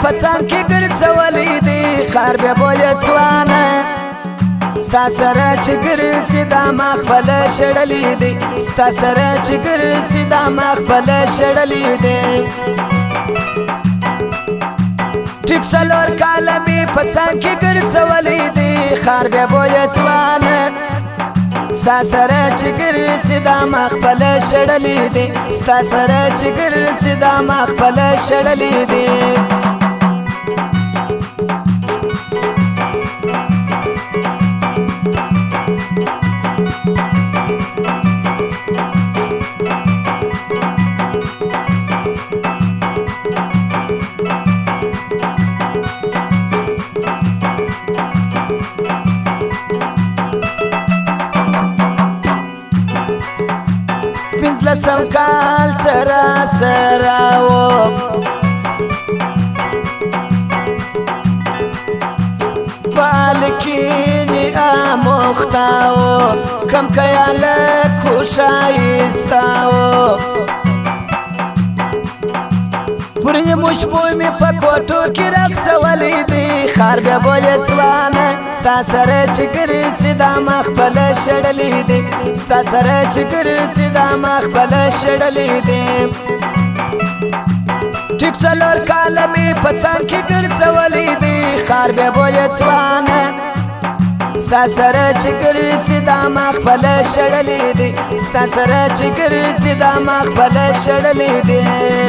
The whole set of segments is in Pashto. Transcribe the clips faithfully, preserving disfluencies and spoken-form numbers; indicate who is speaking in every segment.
Speaker 1: پڅان کې ګرځولې دي خار به بولې ځوانه ستا سره چې ګرځي دا مخبل شړلې دي ستا سره چې ګرځي دا مخبل شړلې دي ټیک څلور کاله مې پڅان کې ګرځولې دي خار به بولې ځوانه ستا سره چې ګرځي دا مخبل شړلې دي ستا سره چې ګرځي دا مخبل شړلې دي پنځلسم کال سره سره و بالکینی آموخته و کم کیاله خوشایسته و پر نیمو شپو مې په کوټو کې رقصولې دي خار به بولې ځوانه ستا سره چې ګرځي دا مخبل شړلې دي ستا سره چې ګرځي دا مخبل شړلې دي ټیک څلور کاله مې پڅان کې ګرځولې دي خار به بولې ځوانه ستا سره چې ګرځي دا مخبل شړلې دي ستا سره چې ګرځي دا مخبل شړلې دي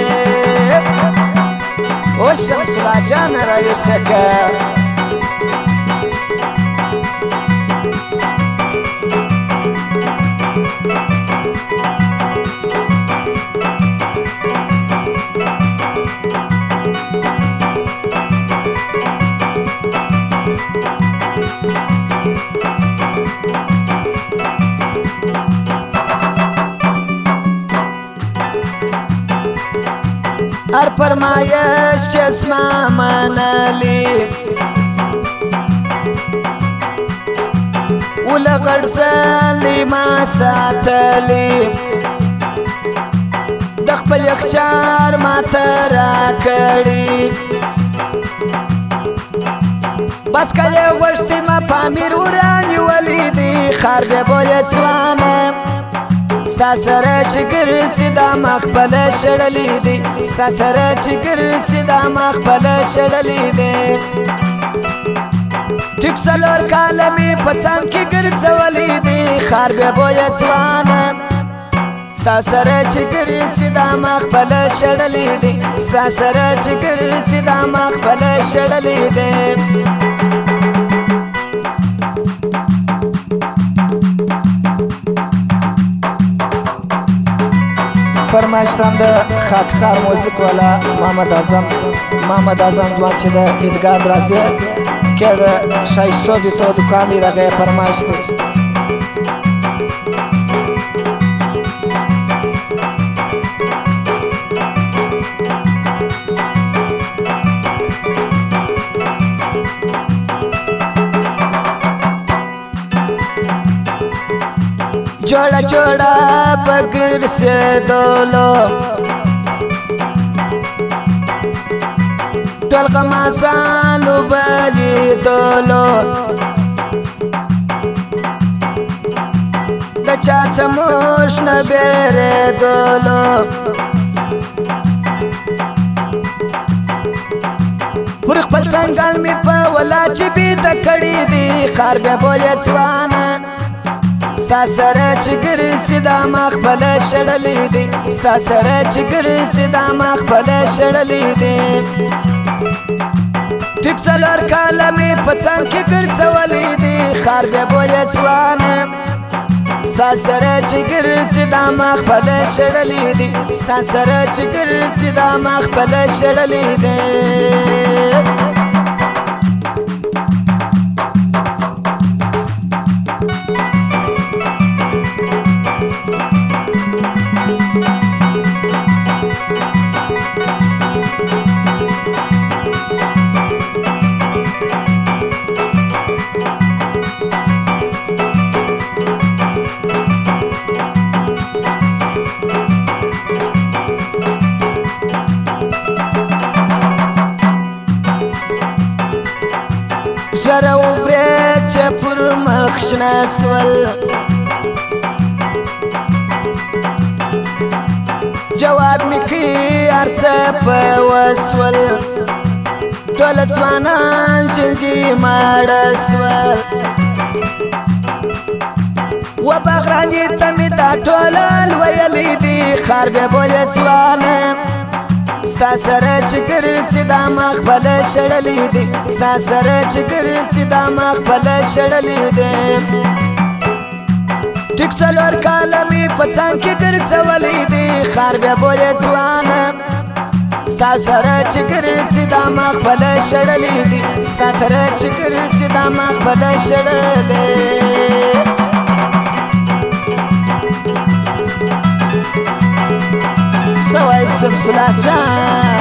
Speaker 1: او شمس را جان را یوسکه هر فرمایش چې زما منلي وله غړسلې ما ساتلې د خپل یخچال ماته راکړي بس کله غوښتې ما پامیر ورانیولې دي خار به بولې ځوانه ستا سره چې ګرځي دا مخبل شړلې دي ستا سره چې ګرځي دا مخبل شړلې دي ټیک څلور کاله مې پڅان کې ګرځولې دي خار به بولې ځوانه ستا سره چې ګرځي دا مخبل شړلې دي ستا سره چې ګرځي دا مخبل شړلې دي فرمایشتم د خاکسار موزیک والا محمد اعظم محمد اعظم ځوان چې د عیدګاه درازه کې د شایستو د تو دکان دی راغی فرمایش دی جوڑا جوڑا بگر سے دولو ټول غمازانو بلی دولو د چا سموش نه بیره دولو پر خپل څنګل می په ولا چې بي د کړي دي خار به بولې ځوانه ستا سره چې ګرځي دا مخبل شړلې دي ستا سره چې ګرځي دا مخبل شړلې دي ټیک څلور کاله مې پڅان کې ګرځولې دي خار به بولې ځوانه ستا سره چې ګرځي دا مخبل شړلې دي ستا سره چې ګرځي دا مخبل شړلې دي مخ شنه سول جواب می کی ارڅه په وسول ټول ځوانان چنجي ماړه سول و بغراني ته مې دا ټول ویلي دي خار به بویه ځوانه ستا سره چې ګرځي دا مخ بله شړلې دي ستا سره چې ګرځي دا مخ بله شړلې دي ټیک څلور کاله مې په څنګ کې ګرځولې دي خار بیا بویه ځوانه ستا سره چې ګرځي دا مخ بله شړلې دي ستا سره چې ګرځي دا مخ بله شړلې سوای سمسلا جان